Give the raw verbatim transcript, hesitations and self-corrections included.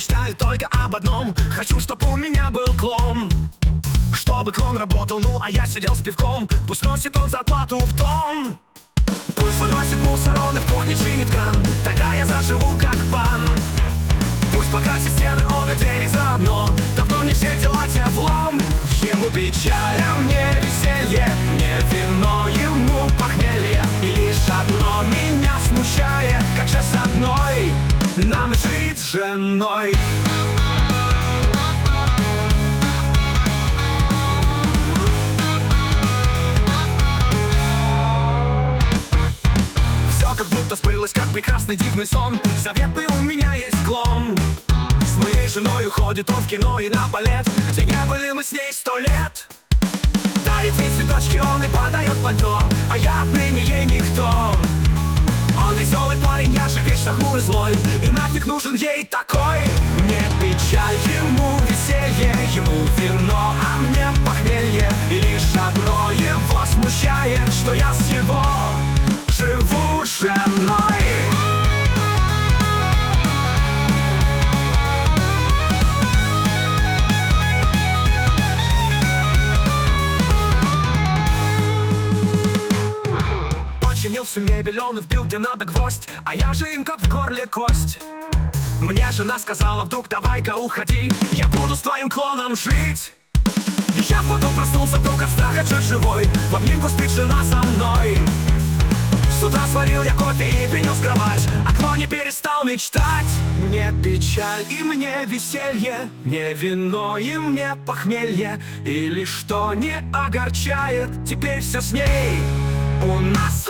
мечтаю только об одном. Хочу, чтобы у меня был клон, чтобы клон работал, ну а я сидел с пивком. Пусть носит он зарплату в тон, пусть выносит мусор, он и в кухне чинит кран. Тогда я заживу как пан. Пусть покрасит стены, он и двери заодно. Давно не все дела тефлом. Ему печаль, а мне веселье, мне вино, ему похмелье. И лишь одно меня смущает: как же с одной нам жить с женой? Все как будто сбылось, как прекрасный дивный сон. Заветный у меня есть клон. С моей женой уходит он в кино и на балет, где не были мы с ней сто лет. Дарит ей цветочки, он и подает пальто, а я отныне ей никто. Он веселый парень, я же вечно хмурый злой, и нафиг нужен ей такой? Мне печаль, ему веселье, ему вино, а мне похмелье. И лишь одно его смущает, что я с его живу с женой. Починил всю мебель, он и вбил где надо гвоздь, а я же им как в горле кость. Мне жена сказала: вдруг давай-ка уходи, я буду с твоим клоном жить. И я потом проснулся вдруг от страха, чуть живой, в обнимку спит жена со мной. С утра сварил я кофе и принес в кровать, а клон не перестал мечтать. Мне печаль и мне веселье, мне вино и мне похмелье. И лишь что не огорчает, теперь все с ней у нас